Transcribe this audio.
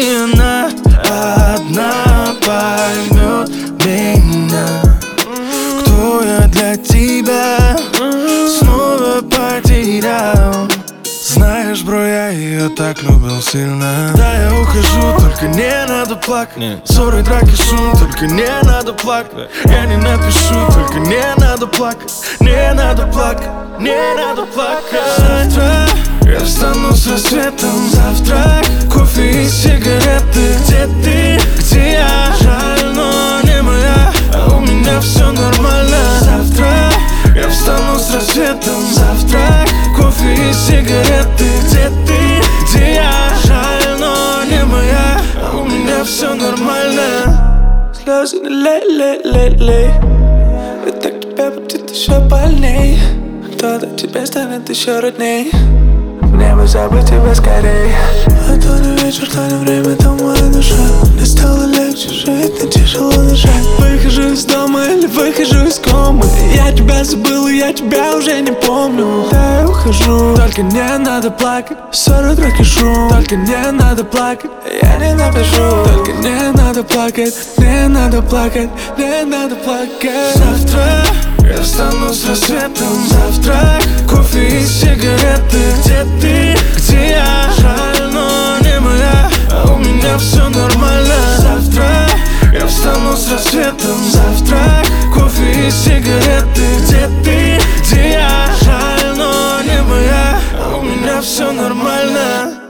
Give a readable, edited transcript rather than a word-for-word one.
и она одна поймет меня. Кто я для тебя снова потерял. Знаешь, бро, я ее так любил сильно. Да, я ухожу, только не надо плакать. Ссоры, драки, шум, только не надо плакать. Я не напишу, только не надо плакать. Не надо плакать, не надо плакать. Завтра я встану с рассветом. Завтра кофе и сигареты. Где ты, где я? Жаль, но не моя, а у меня все нормально. Завтра я встану с рассветом. Завтра кофе и сигареты. Где ты, где я? Жаль, но не моя, а у меня все нормально. Слезы не лей. Ведь так тебя будет еще больней. Кто-то тебе станет еще родней. Мне бы забыть тебя скорей. А то не вечер, то не время, то моя душа. Мне стало легче жить, не тяжело дышать. Выхожу из дома или выхожу из комы. Я тебя забыл, и я тебя уже не помню. Да, я ухожу, только не надо плакать. Ссоры, драки, шум, только не надо плакать. Я не напишу, только не надо плакать. Не надо плакать, не надо плакать. Завтра я встану с рассветом. Завтра кофе и сигареты. Где ты, где я? Жаль, но не моя, а у меня все нормально. Завтра я встану с рассветом. Завтра кофе и сигареты. Где ты, где я? Жаль, но не моя, а у меня все нормально.